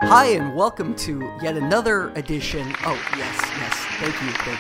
Hi, and welcome to yet another edition. Oh, yes. Thank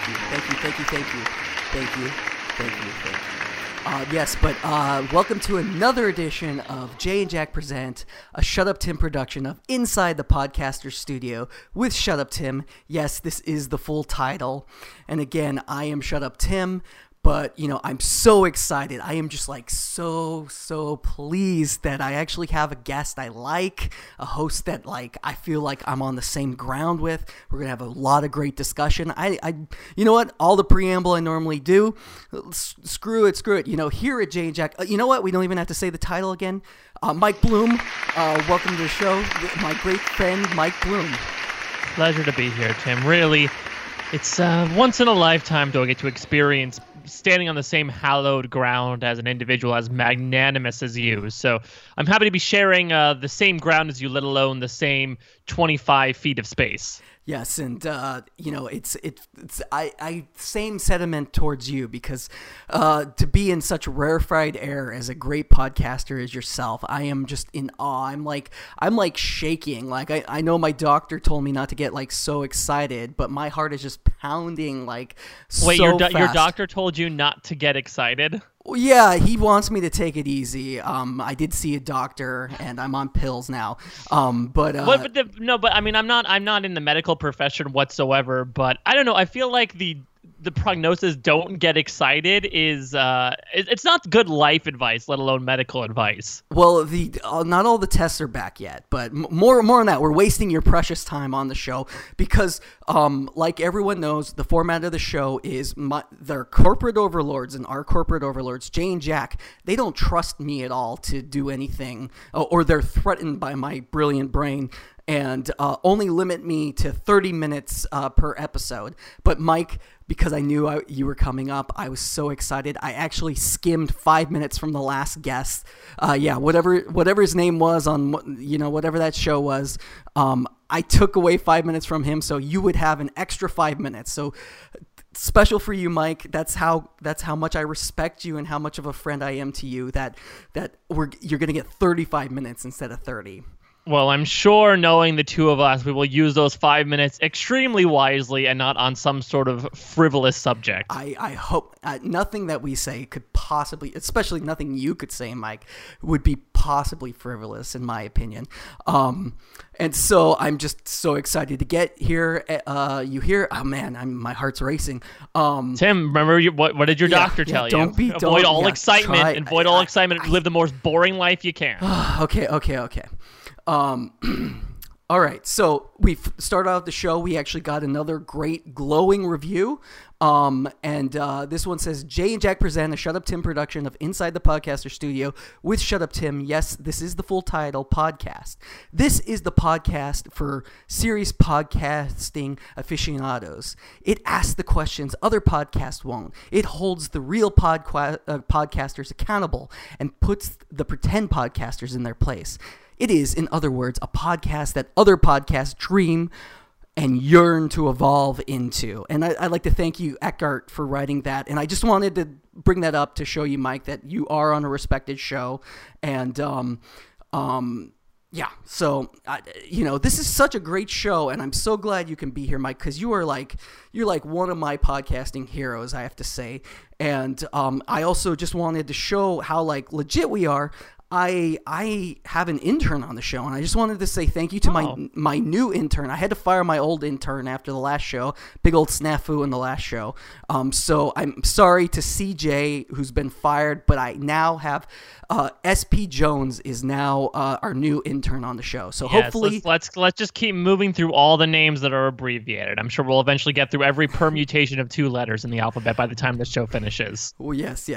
you. Welcome to another edition of Jay and Jack Present, a Shut Up Tim production of Inside the Podcaster Studio with Shut Up Tim. Yes, this is the full title. And again, I am Shut Up Tim. But, I'm so excited. I am just so pleased that I actually have a guest I like, a host that I feel like I'm on the same ground with. We're going to have a lot of great discussion. You know what? All the preamble I normally do, screw it. Here at Jay and Jack, you know what? We don't even have to say the title again. Mike Bloom, welcome to the show. My great friend, Mike Bloom. Pleasure to be here, Tim. Really, it's once in a lifetime do I get to experience standing on the same hallowed ground as an individual as magnanimous as you. So I'm happy to be sharing the same ground as you, let alone the same 25 feet of space. Yes, and it's same sentiment towards you because to be in such rarefied air as a great podcaster as yourself, I am just in awe. I'm like shaking. I know my doctor told me not to get so excited, but my heart is just pounding so Wait, your fast. doctor told you not to get excited? Yeah, he wants me to take it easy. I did see a doctor, and I'm on pills now. I'm not in the medical profession whatsoever. But I don't know. I feel like the prognosis "don't get excited" is it's not good life advice, let alone medical advice. Well, not all the tests are back yet, but more on that. We're wasting your precious time on the show because, like everyone knows, the format of the show is their corporate overlords and our corporate overlords, Jay and Jack. They don't trust me at all to do anything, or they're threatened by my brilliant brain and only limit me to 30 minutes per episode. But Mike, because I knew you were coming up, I was so excited. I actually skimmed 5 minutes from the last guest. Whatever his name was on, whatever that show was. I took away 5 minutes from him, so you would have an extra 5 minutes. So special for you, Mike. That's how much I respect you and how much of a friend I am to you. That you're gonna get 35 minutes instead of 30. Well, I'm sure, knowing the two of us, we will use those 5 minutes extremely wisely and not on some sort of frivolous subject. I hope nothing that we say could possibly, especially nothing you could say, Mike, would be possibly frivolous, in my opinion. And so I'm just so excited to get here. You hear? Oh man, my heart's racing. Tim, remember what did your doctor tell you? Avoid all excitement. Avoid all excitement. Live the most boring life you can. Okay. All right, so we've started out the show. We actually got another great glowing review. This one says, Jay and Jack present a Shut Up Tim production of Inside the Podcaster Studio with Shut Up Tim. Yes, this is the full title, podcast. This is the podcast for serious podcasting aficionados. It asks the questions other podcasts won't. It holds the real podcasters accountable and puts the pretend podcasters in their place. It is, in other words, a podcast that other podcasts dream and yearn to evolve into. And I'd like to thank you, Eckhart, for writing that. And I just wanted to bring that up to show you, Mike, that you are on a respected show. And, this is such a great show. And I'm so glad you can be here, Mike, because you're like one of my podcasting heroes, I have to say. And I also just wanted to show how legit we are. I have an intern on the show, and I just wanted to say thank you to my new intern. I had to fire my old intern after the last show. Big old snafu in the last show. So I'm sorry to CJ, who's been fired, but I now have SP Jones is now our new intern on the show. So hopefully, let's just keep moving through all the names that are abbreviated. I'm sure we'll eventually get through every permutation of 2 letters in the alphabet by the time the show finishes. Well, yes.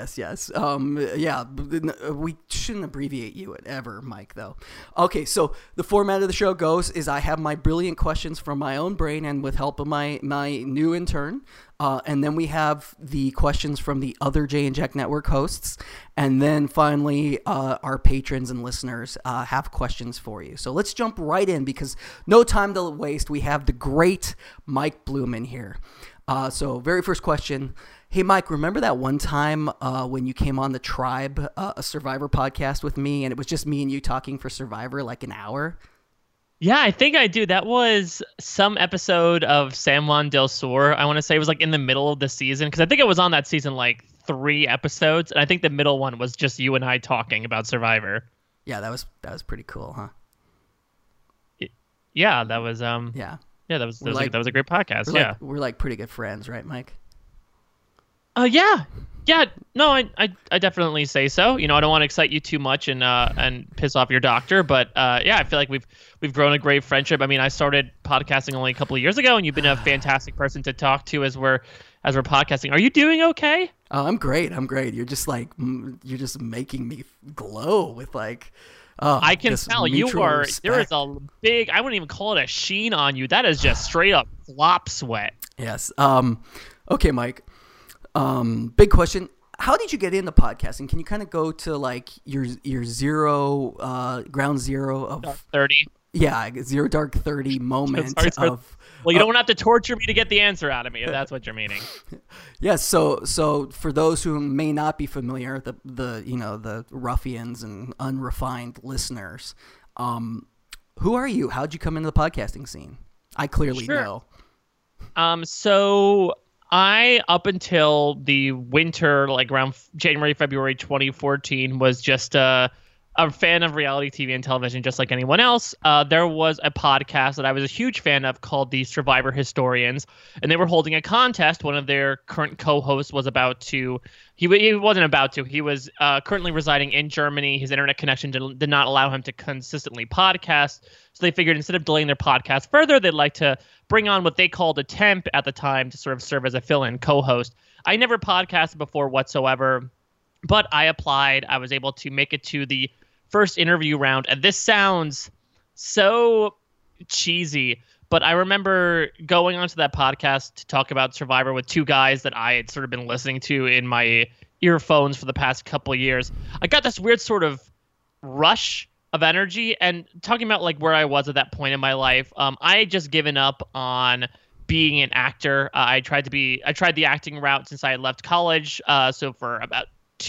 We shouldn't abbreviate you ever, Mike, though. Okay, so the format of the show goes is I have my brilliant questions from my own brain and with help of my new intern. And then we have the questions from the other Jay and Jack Network hosts. And then finally, our patrons and listeners have questions for you. So let's jump right in because no time to waste. We have the great Mike Bloom in here. So very first question. Hey, Mike, remember that one time when you came on the Tribe, a Survivor podcast with me, and it was just me and you talking for Survivor like an hour? Yeah, I think I do. That was some episode of San Juan del Sur. I want to say it was like in the middle of the season because I think it was on that season like 3 episodes, and I think the middle one was just you and I talking about Survivor. Yeah, that was pretty cool, huh? Yeah, that was yeah, that was a great podcast. We're like pretty good friends, right, Mike? Yeah. No, I definitely say so. I don't want to excite you too much and piss off your doctor, but yeah, I feel like we've grown a great friendship. I mean, I started podcasting only a couple of years ago, and you've been a fantastic person to talk to as we're podcasting. Are you doing okay? Oh, I'm great. You're just making me glow with like. I can tell you are. Respect. There is a big. I wouldn't even call it a sheen on you. That is just straight up flop sweat. Yes. Okay, Mike. Big question. How did you get into podcasting? Can you kind of go to like your ground zero of Dark 30? Yeah, zero dark 30 moment of. Well, you don't have to torture me to get the answer out of me, if that's what you're meaning. Yes. So for those who may not be familiar, the ruffians and unrefined listeners, who are you? How'd you come into the podcasting scene? I clearly know. So I, up until the winter, like around January, February 2014, was just a fan of reality TV and television, just like anyone else. There was a podcast that I was a huge fan of called the Survivor Historians, and they were holding a contest. One of their current co-hosts was he wasn't about to. He was currently residing in Germany. His internet connection did not allow him to consistently podcast, so they figured instead of delaying their podcast further, they'd like to bring on what they called a temp at the time to sort of serve as a fill-in co-host. I never podcasted before whatsoever, but I applied. I was able to make it to the first interview round, and this sounds so cheesy, but I remember going onto that podcast to talk about Survivor with 2 guys that I had sort of been listening to in my earphones for the past couple of years. I got this weird sort of rush of energy, and talking about like where I was at that point in my life, I had just given up on being an actor. I tried the acting route since I had left college, so for about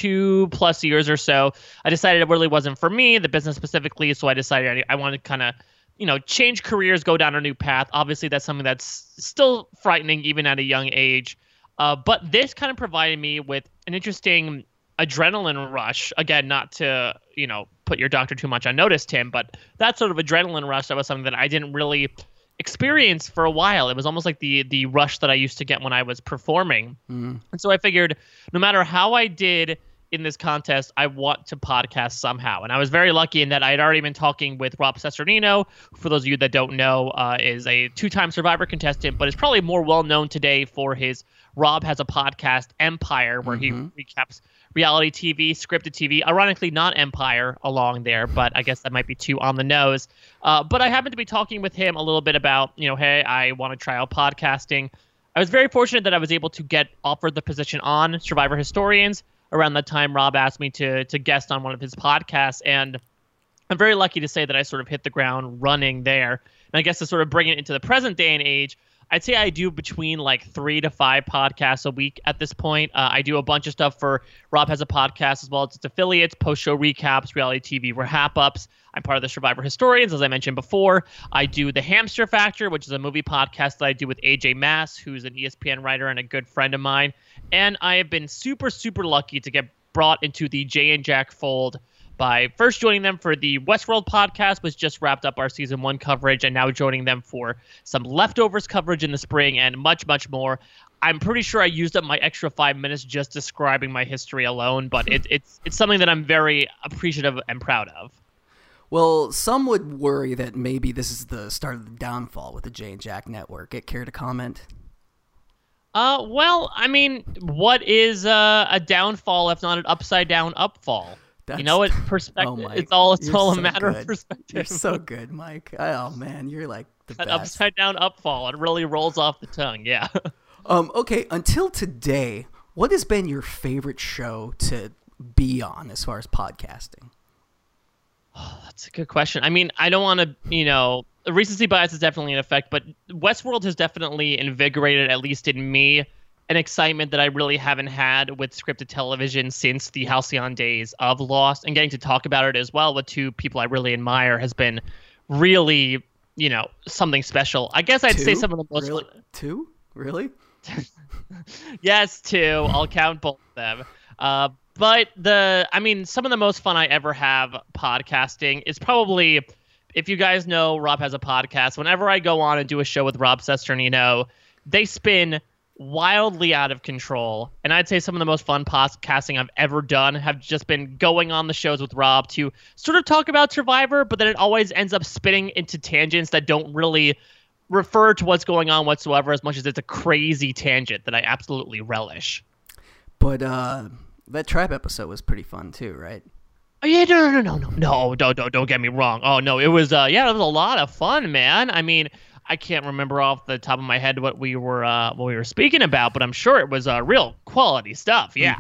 2+ years or so, I decided it really wasn't for me, the business specifically. So I decided I wanted to kind of, change careers, go down a new path. Obviously, that's something that's still frightening even at a young age. But this kind of provided me with an interesting adrenaline rush. Again, not to, put your doctor too much on notice, Tim, but that sort of adrenaline rush, that was something that I didn't really experience for a while. It was almost like the rush that I used to get when I was performing. And so I figured no matter how I did in this contest, I want to podcast somehow. And I was very lucky in that I had already been talking with Rob Cesternino, who, for those of you that don't know, is a 2-time Survivor contestant, but is probably more well known today for his Rob Has a Podcast, Empire, where he recaps reality TV, scripted TV, ironically not Empire along there, but I guess that might be too on the nose. But I happened to be talking with him a little bit about, hey, I want to try out podcasting. I was very fortunate that I was able to get offered the position on Survivor Historians. Around that time, Rob asked me to guest on one of his podcasts, and I'm very lucky to say that I sort of hit the ground running there. And I guess to sort of bring it into the present day and age, I'd say I do between like 3 to 5 podcasts a week at this point. I do a bunch of stuff for Rob Has a Podcast as well as its affiliates, post-show recaps, reality TV wrap-ups. I'm part of the Survivor Historians, as I mentioned before. I do The Hamster Factor, which is a movie podcast that I do with AJ Mass, who's an ESPN writer and a good friend of mine. And I have been super, super lucky to get brought into the Jay and Jack fold by first joining them for the Westworld podcast, which just wrapped up our season 1 coverage, and now joining them for some leftovers coverage in the spring and much, much more. I'm pretty sure I used up my extra 5 minutes just describing my history alone, but it's something that I'm very appreciative and proud of. Well, some would worry that maybe this is the start of the downfall with the Jay and Jack network. Care to comment? Well, I mean, what is a downfall if not an upside down upfall? Perspective. Oh, it's all a matter of perspective. You're so good, Mike. Oh man, you're like the best. Upside down upfall. It really rolls off the tongue. Yeah. Okay. Until today, what has been your favorite show to be on as far as podcasting? Oh, that's a good question. I mean, I don't want to, recency bias is definitely in effect, but Westworld has definitely invigorated, at least in me, an excitement that I really haven't had with scripted television since the halcyon days of Lost, and getting to talk about it as well with 2 people I really admire has been really something special. I guess I'd say some of the most really? Fun. 2? Really? Yes, 2. I'll count both of them. But some of the most fun I ever have podcasting is probably, if you guys know, Rob has a podcast. Whenever I go on and do a show with Rob Cesternino, they spin wildly out of control. And I'd say some of the most fun podcasting I've ever done have just been going on the shows with Rob to sort of talk about Survivor, but then it always ends up spinning into tangents that don't really refer to what's going on whatsoever, as much as it's a crazy tangent that I absolutely relish. But that Tribe episode was pretty fun too, right? Oh yeah, no, don't get me wrong. Oh no, it was it was a lot of fun, man. I mean, I can't remember off the top of my head what we were speaking about, but I'm sure it was real quality stuff. Yeah.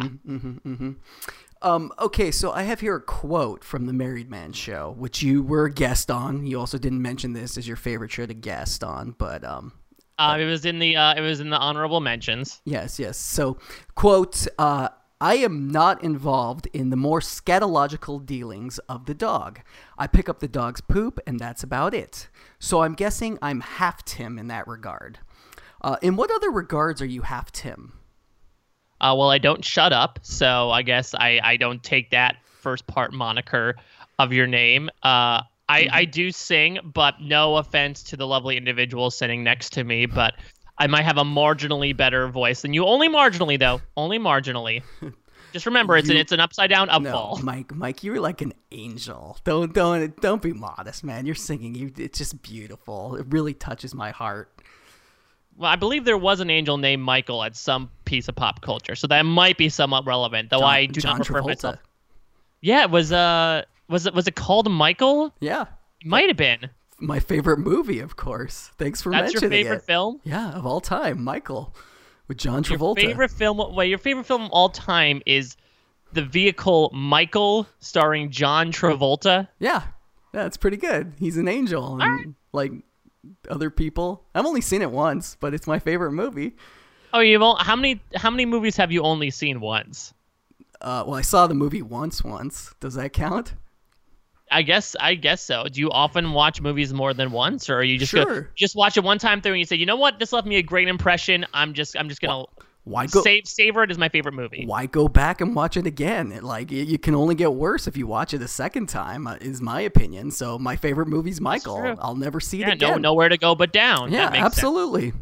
Okay, so I have here a quote from the Married Man Show, which you were a guest on. You also didn't mention this as your favorite show to guest on, but it was in the honorable mentions. Yes. So, quote, I am not involved in the more scatological dealings of the dog. I pick up the dog's poop, and that's about it. So I'm guessing I'm half Tim in that regard. In what other regards are you half Tim? Well, I don't shut up, so I guess I don't take that first part moniker of your name. I do sing, but no offense to the lovely individual sitting next to me, but I might have a marginally better voice than you. Only marginally, though. Only marginally. Just remember, it's an upside down upfall. No, Mike, you're like an angel. Don't be modest, man. You're singing. It's just beautiful. It really touches my heart. Well, I believe there was an angel named Michael at some piece of pop culture, so that might be somewhat relevant. Though I do not refer myself. Yeah, was it called Michael? Yeah, it might have been. My favorite movie, of course. Thanks for mentioning it. That's your favorite film? Yeah, of all time, Michael, with John Travolta. Your favorite film of all time is the vehicle Michael, starring John Travolta? Yeah, it's pretty good. He's an angel, and like other people. I've only seen it once, but it's my favorite movie. Oh, how many movies have you only seen once? Well, I saw the movie once. Does that count? I guess so. Do you often watch movies more than once, or are you just just watch it one time through and you say, you know what, this left me a great impression. I'm just gonna savor it as my favorite movie. Why go back and watch it again? You can only get worse if you watch it a second time, is my opinion. So my favorite movie's Michael. I'll never see it again. Nowhere to go but down. Yeah, absolutely.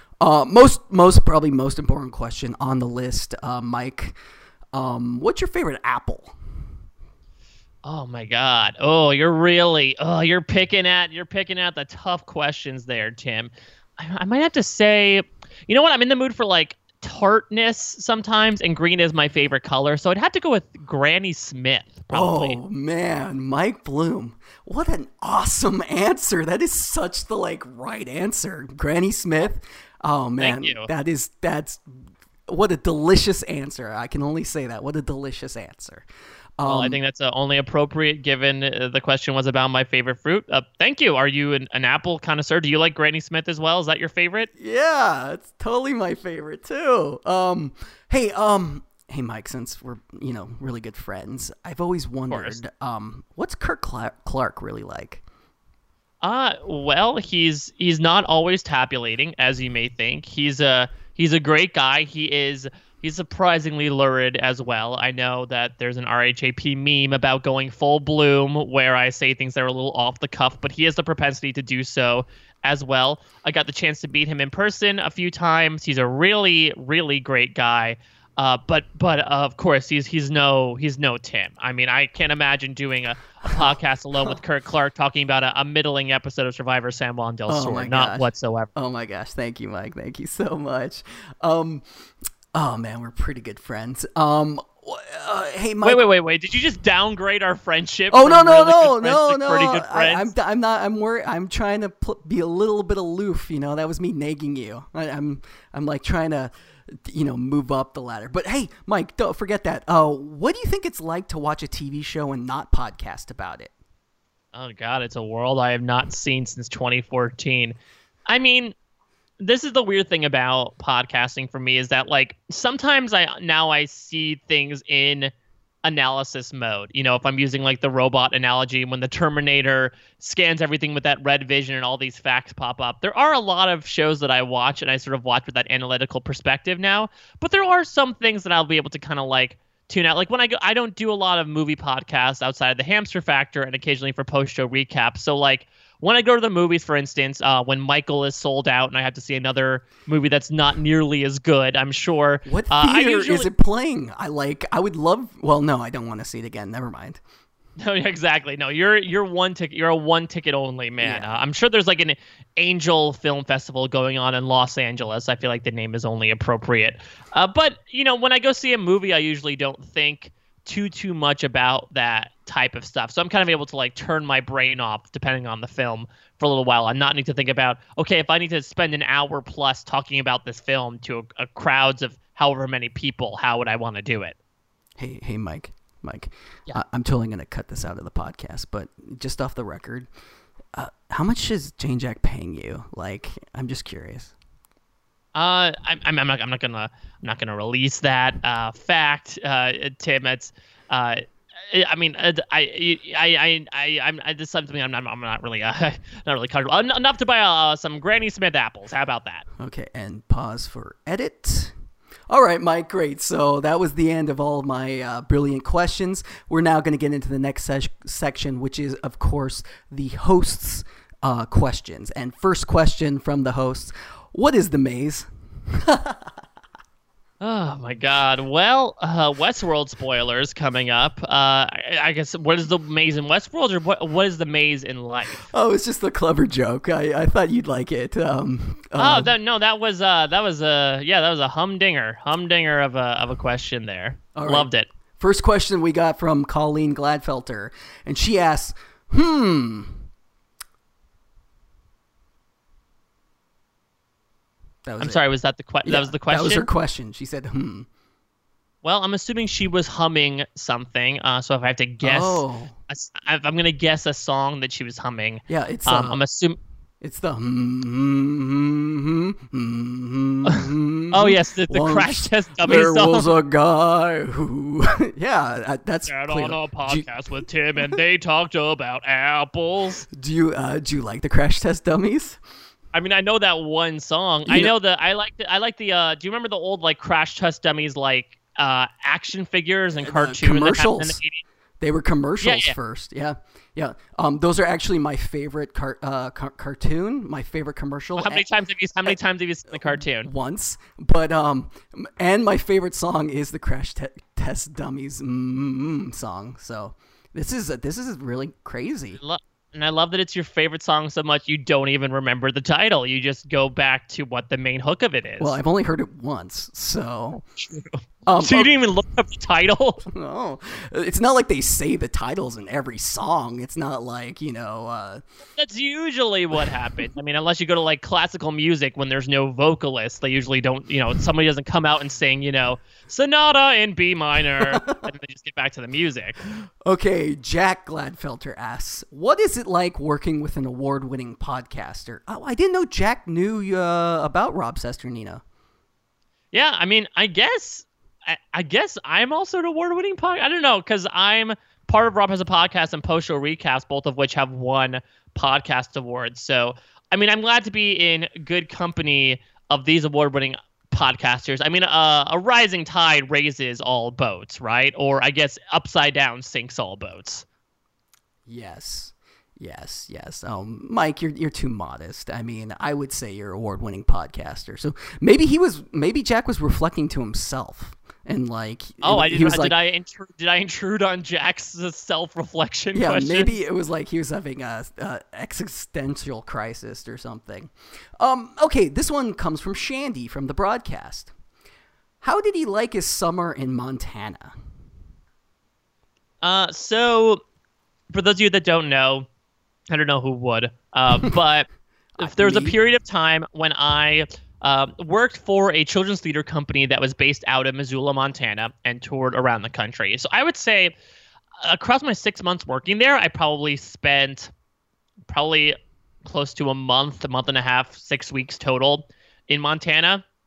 Probably most important question on the list, Mike. What's your favorite apple? Oh my God! Oh, you're picking at the tough questions there, Tim. I might have to say, you know what? I'm in the mood for like tartness sometimes, and green is my favorite color, so I'd have to go with Granny Smith. Probably. Oh man, Mike Bloom! What an awesome answer! That is such the right answer, Granny Smith. Oh man, that's what a delicious answer. I can only say that. What a delicious answer. Well, I think that's only appropriate given the question was about my favorite fruit. Thank you. Are you an apple connoisseur? Do you like Granny Smith as well? Is that your favorite? Yeah, it's totally my favorite too. Hey, Mike, since we're really good friends, I've always wondered, what's Kirk Clark really like? Well, he's not always tabulating, as you may think. He's a great guy. He's surprisingly lurid as well. I know that there's an RHAP meme about going full Bloom where I say things that are a little off the cuff, but he has the propensity to do so as well. I got the chance to meet him in person a few times. He's a really, really great guy. But of course he's no Tim. I mean, I can't imagine doing a podcast alone with Kirk Clark talking about a middling episode of Survivor San Juan del Sur. Not whatsoever. Oh my gosh. Thank you, Mike. Thank you so much. Oh man, we're pretty good friends. Hey, Mike. Wait! Did you just downgrade our friendship? Oh no! Pretty good friends. I'm not. I'm worried. I'm trying to be a little bit aloof. That was me nagging you. I'm like trying to, move up the ladder. But hey, Mike, don't forget that. What do you think it's like to watch a TV show and not podcast about it? Oh God, it's a world I have not seen since 2014. I mean, this is the weird thing about podcasting for me is that sometimes I see things in analysis mode. You know, if I'm using like the robot analogy, when the Terminator scans everything with that red vision and all these facts pop up. There are a lot of shows that I watch and I sort of watch with that analytical perspective now, but there are some things that I'll be able to kind of like tune out. Like when I don't do a lot of movie podcasts outside of the Hamster Factor and occasionally for post-show recaps. So like when I go to the movies, for instance, when Michael is sold out and I have to see another movie that's not nearly as good, I'm sure. What theater is it playing? I would love. Well, no, I don't want to see it again. Never mind. No, exactly. No, you're one ticket. You're a one ticket only man. Yeah. I'm sure there's like an Angel Film Festival going on in Los Angeles. I feel like the name is only appropriate. But you know, when I go see a movie, I usually don't think too much about that type of stuff. So I'm kind of able to like turn my brain off depending on the film for a little while. I'm not need to think about, okay, if I need to spend an hour plus talking about this film to a crowds of however many people, how would I want to do it? Hey, Mike. Yeah. I'm totally going to cut this out of the podcast, but just off the record, how much is Jane Jack paying you? Like, I'm just curious. I'm not gonna release that fact, Tim. It's I mean, this is something I'm not really comfortable. Enough to buy some Granny Smith apples. How about that? Okay, and pause for edit. All right, Mike, great. So that was the end of all of my brilliant questions. We're now going to get into the next section, which is, of course, the hosts' questions. And first question from the hosts: what is the maze? Oh my God! Well, Westworld spoilers coming up. I guess what is the maze in Westworld, or what is the maze in life? Oh, it's just a clever joke. I thought you'd like it. That was a humdinger of a question there. Right. Loved it. First question we got from Colleen Gladfelter, and she asks, sorry, was that the question? That was the question? That was her question. She said, Well, I'm assuming she was humming something. So if I have to guess, I'm going to guess a song that she was humming. Yeah, it's... I'm assuming... It's the... Oh, yes, the Crash Test Dummies song. There was a guy who... Yeah, that's Got clear. on a podcast with Tim, and they talked about apples. Do you like the Crash Test Dummies? I mean, I know that one song. I like the. Do you remember the old like Crash Test Dummies like action figures and cartoons? Commercials. They were commercials first. Yeah. Those are actually my favorite cartoon. My favorite commercial. Well, how many times have you seen the cartoon? Once, but and my favorite song is the Crash Test Dummies song. So this is really crazy. And I love that it's your favorite song so much you don't even remember the title. You just go back to what the main hook of it is. Well, I've only heard it once, so... So you didn't even look up the title? No. It's not like they say the titles in every song. It's not like, That's usually what happens. I mean, unless you go to, like, classical music when there's no vocalist, they usually don't, somebody doesn't come out and sing, Sonata in B minor, and they just get back to the music. Okay, Jack Gladfelter asks, what is it like working with an award-winning podcaster? Oh, I didn't know Jack knew about Rob Cesternino. Yeah, I mean, I guess I'm also an award-winning podcast. I don't know, because I'm part of Rob Has a Podcast and Post Show Recaps, both of which have won podcast awards. So, I mean, I'm glad to be in good company of these award-winning podcasters. I mean, a rising tide raises all boats, right? Or I guess upside down sinks all boats. Yes. Mike, you're too modest. I mean, I would say you're an award-winning podcaster. So maybe Jack was reflecting to himself and like. Oh, I didn't. Did I intrude on Jack's self-reflection? Yeah, question? Maybe it was like he was having a existential crisis or something. Okay, this one comes from Shandy from the broadcast. How did he like his summer in Montana? So for those of you that don't know. I don't know who would, but if there was a period of time when I worked for a children's theater company that was based out of Missoula, Montana, and toured around the country. So I would say across my 6 months working there, I probably spent close to a month and a half, 6 weeks total in Montana.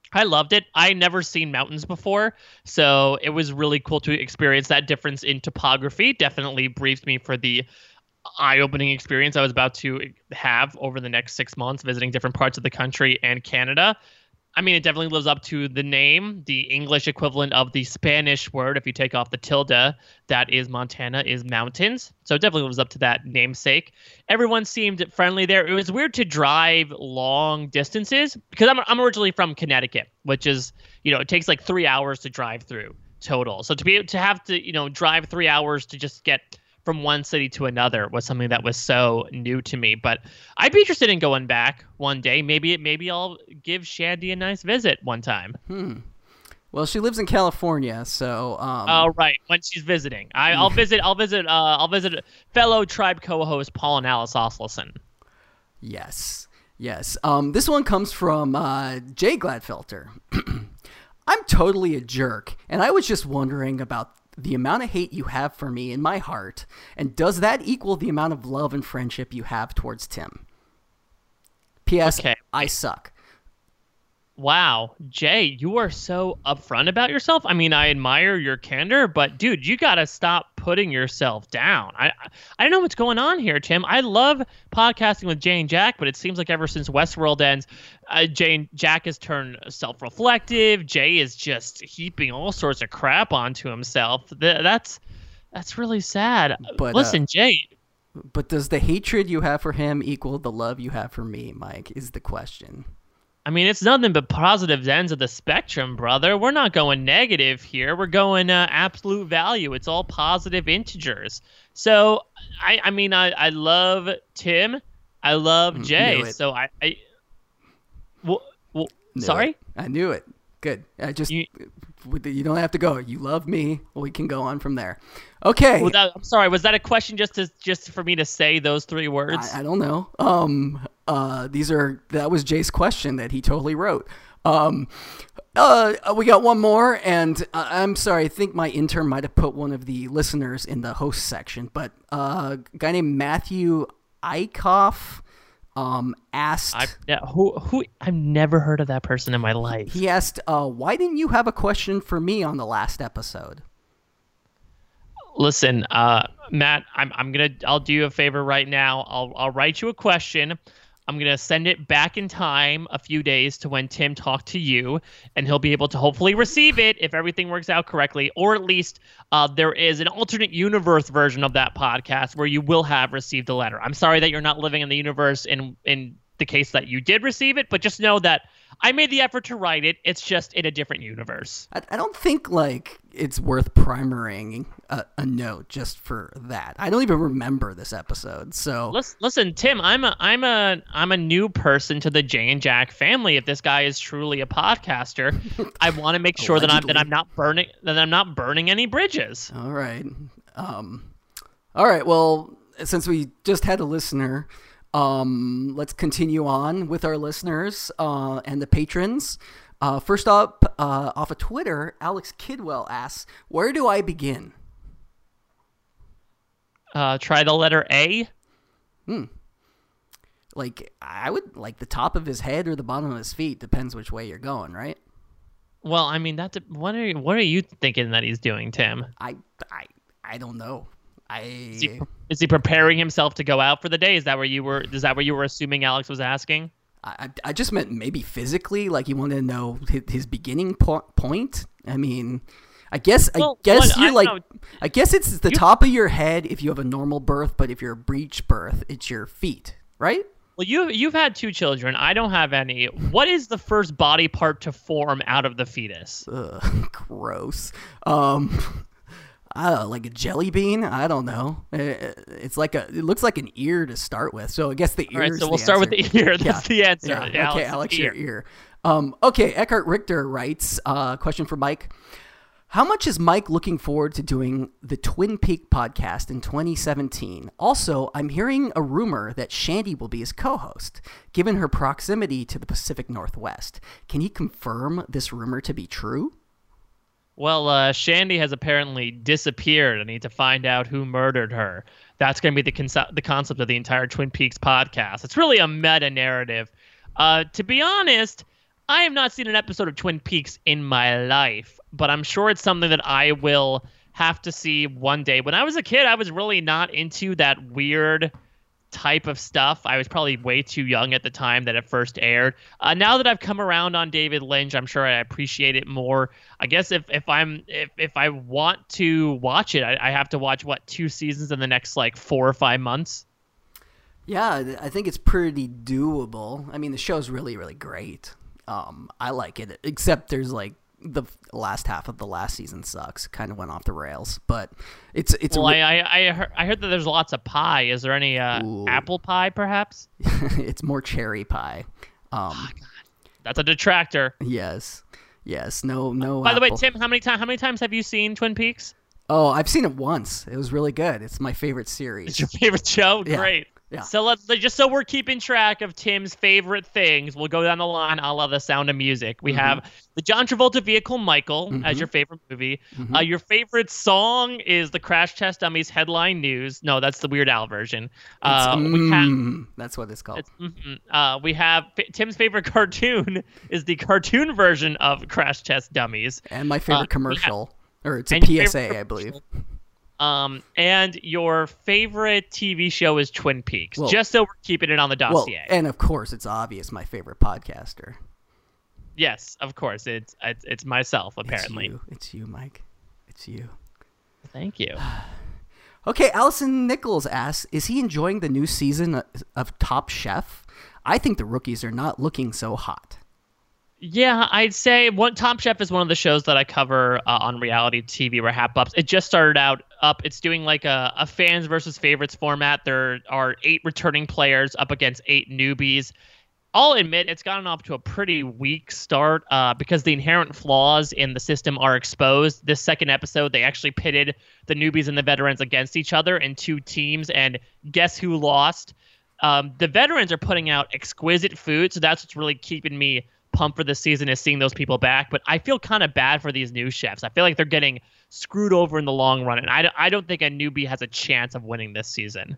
I loved it. I never seen mountains before, so it was really cool to experience that difference in topography. Definitely briefed me for the eye-opening experience I was about to have over the next 6 months, visiting different parts of the country and Canada. I mean, it definitely lives up to the name, the English equivalent of the Spanish word, if you take off the tilde, that is Montana, is mountains. So it definitely lives up to that namesake. Everyone seemed friendly there. It was weird to drive long distances because I'm originally from Connecticut, which is, it takes like 3 hours to drive through total. So to be able to have to, drive 3 hours to just get from one city to another was something that was so new to me. But I'd be interested in going back one day. Maybe I'll give Shandy a nice visit one time. Well, she lives in California, so. Oh, right. When she's visiting, I'll visit fellow Tribe co-host Paul and Alice Oslison. Yes. This one comes from Jay Gladfelter. I'm totally a jerk, and I was just wondering about the amount of hate you have for me in my heart, and does that equal the amount of love and friendship you have towards Tim? P.S. Okay. I suck. Wow, Jay, you are so upfront about yourself. I mean, I admire your candor, but dude, you gotta stop putting yourself down. I don't know what's going on here, Tim. I love podcasting with Jay and Jack, but it seems like ever since Westworld ends, Jay and Jack has turned self-reflective. Jay is just heaping all sorts of crap onto himself. That's really sad. But listen, Jay. But does the hatred you have for him equal the love you have for me, Mike? Is the question. I mean, it's nothing but positive ends of the spectrum, brother. We're not going negative here. We're going absolute value. It's all positive integers. So, I love Tim. I love Jay. So sorry? I knew it. Good. You don't have to go. You love me. We can go on from there. Okay. Well, I'm sorry. Was that a question just for me to say those 3 words? I don't know. That was Jay's question that he totally wrote. We got one more, and I'm sorry. I think my intern might have put one of the listeners in the host section, but a guy named Matthew Eichhoff asked. Who? I've never heard of that person in my life. He asked, "Why didn't you have a question for me on the last episode?" Listen, Matt, I'll do you a favor right now. I'll write you a question. I'm going to send it back in time a few days to when Tim talked to you, and he'll be able to hopefully receive it if everything works out correctly, or at least there is an alternate universe version of that podcast where you will have received a letter. I'm sorry that you're not living in the universe in the case that you did receive it, but just know that I made the effort to write it. It's just in a different universe. I don't think it's worth primering a note just for that. I don't even remember this episode. So listen, Tim, I'm a new person to the Jay and Jack family. If this guy is truly a podcaster, I want to make sure that I'm not burning any bridges. All right. All right. Well, since we just had a listener, let's continue on with our listeners and the patrons. First up, off of Twitter, Alex Kidwell asks, "Where do I begin?" Try the letter A. Like, I would like the top of his head or the bottom of his feet. Depends which way you're going, right? Well, I mean, what are you thinking that he's doing, Tim? I don't know. Is he preparing himself to go out for the day? Is that where you were assuming Alex was asking? I just meant maybe physically, like he wanted to know his beginning point. I mean, I guess it's the top of your head if you have a normal birth, but if you're a breech birth, it's your feet, right? Well, you've had 2 children. I don't have any. What is the first body part to form out of the fetus? Gross. I don't know, like a jelly bean? I don't know. It looks like an ear to start with. So I guess the ear. All right, so we'll start with the ear. That's the answer. Yeah. Okay, Alex, your ear. Okay, Eckhart Richter writes, question for Mike. How much is Mike looking forward to doing the Twin Peak podcast in 2017? Also, I'm hearing a rumor that Shandy will be his co-host, given her proximity to the Pacific Northwest. Can he confirm this rumor to be true? Well, Shandy has apparently disappeared. I need to find out who murdered her. That's going to be the concept of the entire Twin Peaks podcast. It's really a meta narrative. To be honest, I have not seen an episode of Twin Peaks in my life, but I'm sure it's something that I will have to see one day. When I was a kid, I was really not into that weird type of stuff. I was probably way too young at the time that it first aired. Now that I've come around on David Lynch, I'm sure I appreciate it more. I guess if I want to watch it, I have to watch 2 seasons in the next like 4 or 5 months. Yeah, I think it's pretty doable. I mean, the show's really, really great. I like it, except there's like the last half of the last season sucks. Kind of went off the rails, but it's. Well, I heard that there's lots of pie. Is there any apple pie, perhaps? It's more cherry pie. Oh, God. That's a detractor. Yes. No. By the way, Tim, how many times have you seen Twin Peaks? Oh, I've seen it once. It was really good. It's my favorite series. It's your favorite show? Yeah. Great. Yeah. So just so we're keeping track of Tim's favorite things, we'll go down the line a la The Sound of Music. We have the John Travolta vehicle Michael as your favorite movie. Your favorite song is the Crash Test Dummies headline news. No, that's the Weird Al version. That's what it's called. We have Tim's favorite cartoon is the cartoon version of Crash Test Dummies. And my favorite commercial. Or it's a PSA, I believe. And your favorite TV show is Twin Peaks, just so we're keeping it on the dossier. And of course, it's obvious my favorite podcaster. Yes, of course, it's myself. Apparently, it's you, Mike. It's you. Thank you. Okay, Allison Nichols asks, is he enjoying the new season of Top Chef? I think the rookies are not looking so hot. Yeah, I'd say Top Chef is one of the shows that I cover on reality TV where Hap Ups. It just started out up. It's doing like a fans versus favorites format. There are 8 returning players up against 8 newbies. I'll admit it's gotten off to a pretty weak start because the inherent flaws in the system are exposed. This second episode, they actually pitted the newbies and the veterans against each other in 2 teams, and guess who lost? The veterans are putting out exquisite food, so that's what's really keeping me pumped for this season, is seeing those people back. But I feel kind of bad for these new chefs. I feel like they're getting screwed over in the long run, and I don't think a newbie has a chance of winning this season.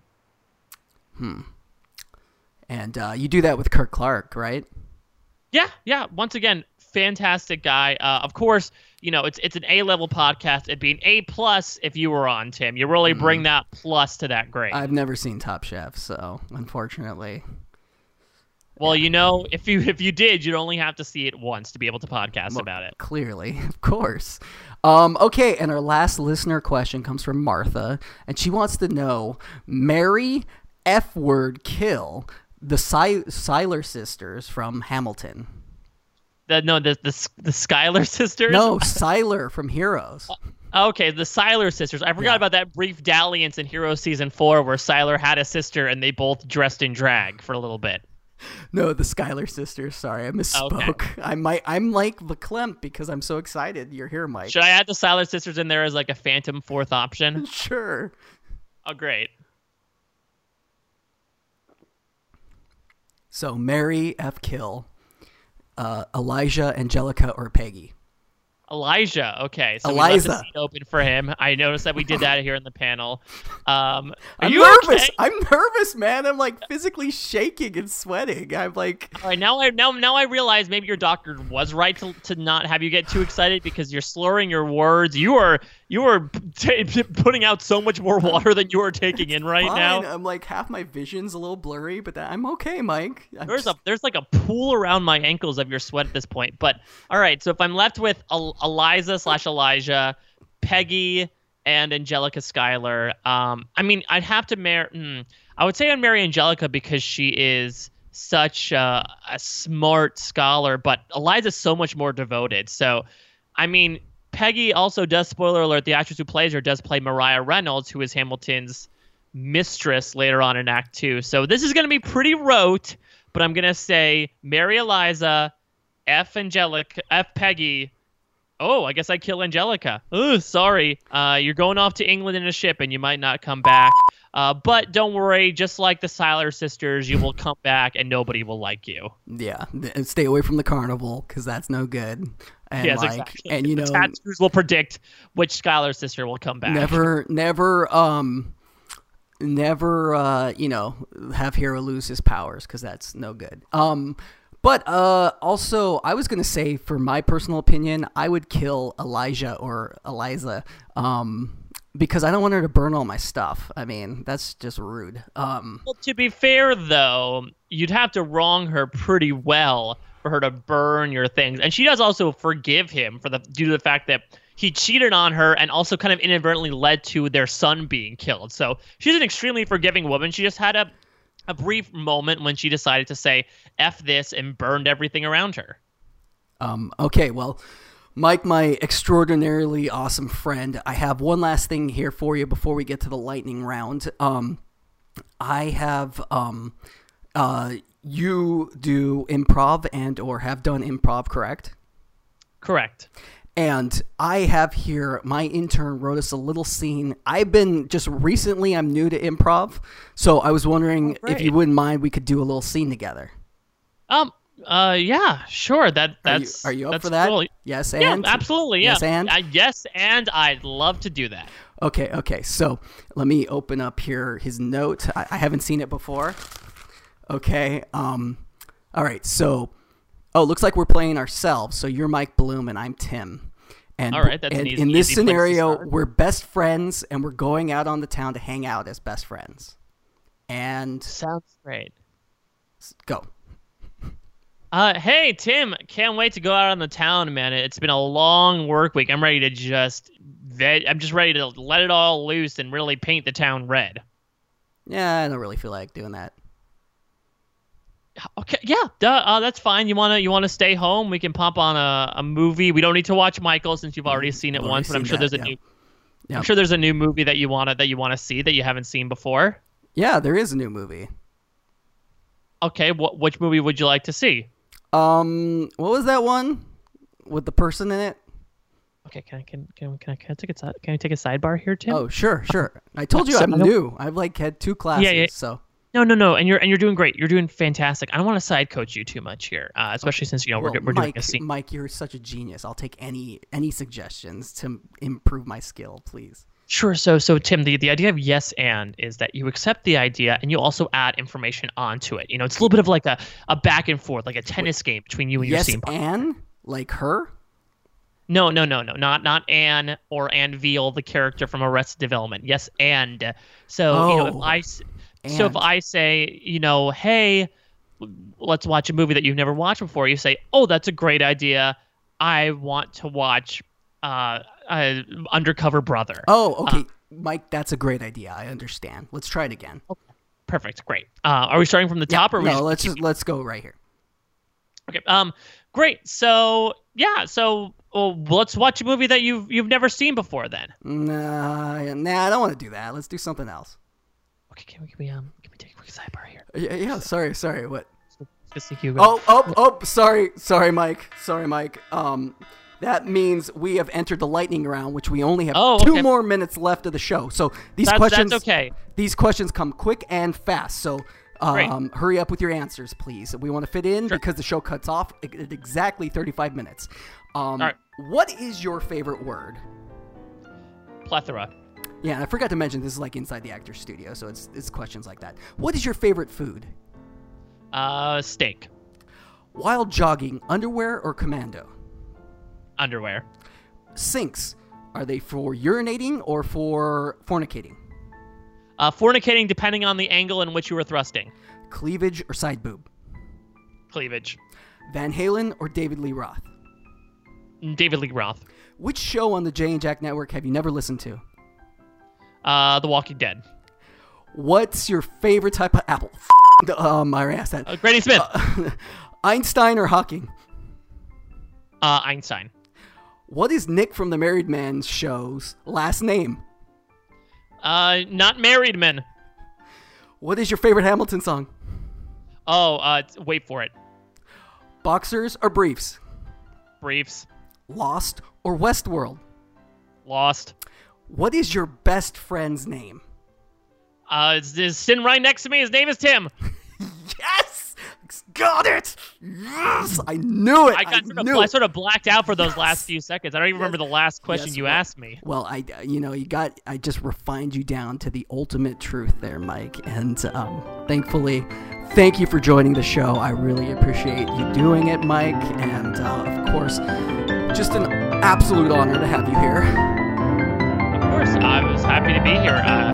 And you do that with Kirk Clark, right? Yeah. Once again, fantastic guy. Of course, it's an A-level podcast. It'd be an A+ if you were on, Tim. You really bring that plus to that grade. I've never seen Top Chef, so unfortunately. Well, if you did, you'd only have to see it once to be able to podcast about it. Clearly, of course. Okay, and our last listener question comes from Martha, and she wants to know, marry, F-word, kill the Seiler sisters from Hamilton. The Schuyler sisters? No, Seiler from Heroes. Okay, the Seiler sisters. I forgot about that brief dalliance in Heroes Season 4 where Seiler had a sister and they both dressed in drag for a little bit. No, the Schuyler sisters. Sorry, I misspoke. Okay. I'm like Verklempt because I'm so excited you're here, Mike. Should I add the Schuyler sisters in there as like a phantom 4th option? Sure. Oh, great. So, marry, F, kill, Elijah, Angelica, or Peggy. Elijah. Okay, so Eliza. we left the seat open for him. I noticed that we did that here in the panel. I'm nervous. Okay? I'm nervous, man. I'm like physically shaking and sweating. I'm like. All right, now I realize maybe your doctor was right to not have you get too excited because you're slurring your words. You are putting out so much more water than you are taking in right now. I'm like half my vision's a little blurry, but I'm okay, Mike. There's like a pool around my ankles of your sweat at this point. But all right, so if I'm left with Eliza/Elijah, Peggy, and Angelica Schuyler, I'd have to marry. I would say I'd marry Angelica because she is such a smart scholar, but Eliza's so much more devoted. So, Peggy also does, spoiler alert, the actress who plays her does play Mariah Reynolds, who is Hamilton's mistress later on in Act 2. So this is going to be pretty rote, but I'm going to say marry Eliza, F Peggy. Oh, I guess I kill Angelica. Oh, sorry. You're going off to England in a ship and you might not come back. But don't worry, just like the Seiler sisters, you will come back and nobody will like you. Yeah, and stay away from the carnival because that's no good. And yes, exactly. And the tattoos will predict which Schuyler sister will come back. Never, have Hero lose his powers because that's no good. But also, I was gonna say, for my personal opinion, I would kill Elijah or Eliza, because I don't want her to burn all my stuff. I mean, that's just rude. Well, to be fair, though, you'd have to wrong her pretty well for her to burn your things, and she does also forgive him due to the fact that he cheated on her and also kind of inadvertently led to their son being killed. So she's an extremely forgiving woman. She just had a brief moment when she decided to say F this and burned everything around her. Okay, well, Mike, my extraordinarily awesome friend, I have one last thing here for you before we get to the lightning round. I have you do improv and or have done improv, correct? Correct. And I have here, my intern wrote us a little scene. I'm new to improv, so I was wondering if you wouldn't mind, we could do a little scene together. Yeah, sure. That's are you up for that? Cool. Yes, and? Yeah, absolutely. Yeah. Yes, and I'd love to do that. Okay. So let me open up here his note. I haven't seen it before. Okay. All right. So, looks like we're playing ourselves. So you're Mike Bloom and I'm Tim. And all right. That's an easy, in this easy scenario, we're best friends and we're going out on the town to hang out as best friends. And sounds great. Go. Hey, Tim, can't wait to go out on the town, man. It's been a long work week. I'm ready to I'm just ready to let it all loose and really paint the town red. Yeah, I don't really feel like doing that. Okay, yeah, that's fine. You wanna stay home? We can pop on a movie. We don't need to watch Michael since you've already seen it once, but I'm sure there's I'm sure there's a new movie that you wanna see that you haven't seen before. Yeah, there is a new movie. Okay, which movie would you like to see? What was that one with the person in it? Okay, can I take a sidebar here, Tim? Oh, sure. I told you I'm new. I've had 2 classes, yeah. So. No, and you're doing great. You're doing fantastic. I don't want to side coach you too much here, especially since we're doing a scene. Mike, you're such a genius. I'll take any suggestions to improve my skill, please. Sure. So Tim, the idea of yes and is that you accept the idea and you also add information onto it. It's a little bit of like a back and forth, like a tennis game between you and your scene partner. Yes, Anne, like her. No, not Anne or Anne Veal, the character from Arrested Development. Yes, and so if I say, hey, let's watch a movie that you've never watched before, you say, oh, that's a great idea. I want to watch Undercover Brother. Oh, okay. Mike, that's a great idea. I understand. Let's try it again. Okay. Perfect. Great. Are we starting from the top? Or let's go right here. Okay. Great. So let's watch a movie that you've never seen before then. Nah, I don't want to do that. Let's do something else. Okay, can we take a quick sidebar here? Yeah. Sorry. What? Sorry, Mike. That means we have entered the lightning round, which we only have 2 more minutes left of the show. So these questions come quick and fast. So hurry up with your answers, please. We want to fit in because the show cuts off at exactly 35 minutes. All right. What is your favorite word? Plethora. Yeah, and I forgot to mention this is like inside the actor's studio, so it's questions like that. What is your favorite food? Steak. While jogging, underwear or commando? Underwear. Sinks, are they for urinating or for fornicating? Fornicating depending on the angle in which you were thrusting. Cleavage or side boob? Cleavage. Van Halen or David Lee Roth? David Lee Roth. Which show on the Jay and Jack Network have you never listened to? The Walking Dead. What's your favorite type of apple? I already asked that. Granny Smith. Einstein or Hawking? Einstein. What is Nick from the Married Man show's last name? Not Married Men. What is your favorite Hamilton song? Wait for it. Boxers or briefs? Briefs. Lost or Westworld? Lost. What is your best friend's name? It's sitting right next to me. His name is Tim. Yes! Got it! Yes! I knew it! I sort of blacked out for those last few seconds. I don't even remember the last question you asked me. Well, I just refined you down to the ultimate truth there, Mike. And thankfully thank you for joining the show. I really appreciate you doing it, Mike. And, of course, just an absolute honor to have you here. Of course, I was happy to be here.